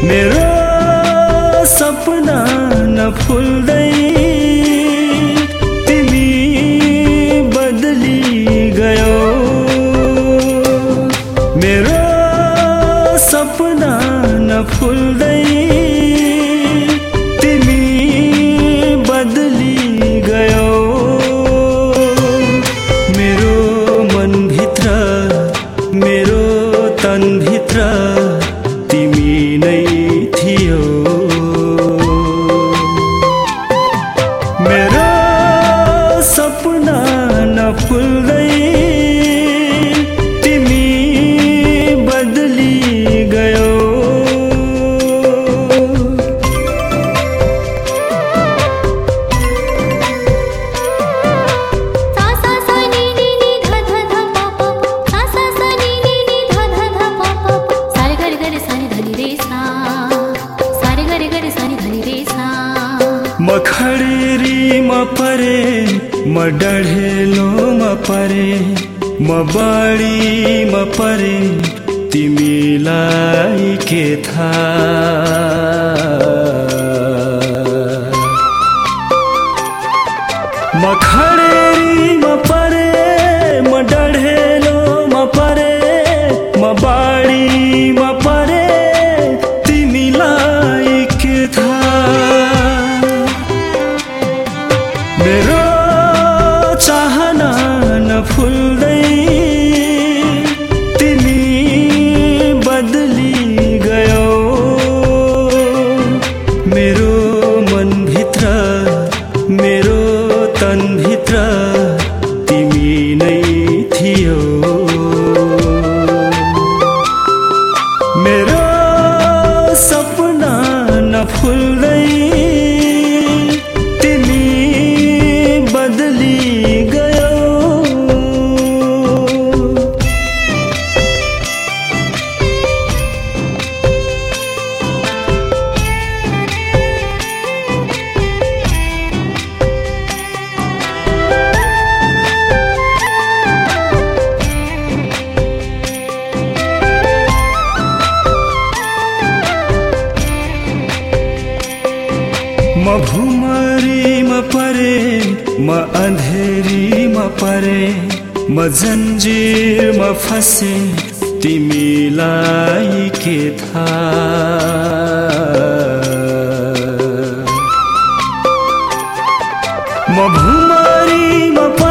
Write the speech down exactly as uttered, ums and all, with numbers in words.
मेरो सपना नफुल्दै तिमी बदली गयो। मेरो सपना नफुल्दै तिमी बदली गयो। मेरो मनभित्र मेरो तनभित्र तिमी नै थियो। मेरो सपना नफुल्दै तिमी बदली गयो। म खडेरी म परे म डढेलो म परे म बाढी म परे तिमीलाई के थाहा। म खडेरी म परे म डढेलो म परे म बाढी म परे तिमीलाई के थाहा। मेरो चाहना नफुल्दै तिमी बदली गयो। मेरो मनभित्र मेरो तनभित्र तिमी नै थियो। मेरो सपना नफुल्दै बदली गयो। म भुमरी म परे म अँधेरी म परे म जन्जिर म फसे तिमीलाई के थाहा। म भुमरी म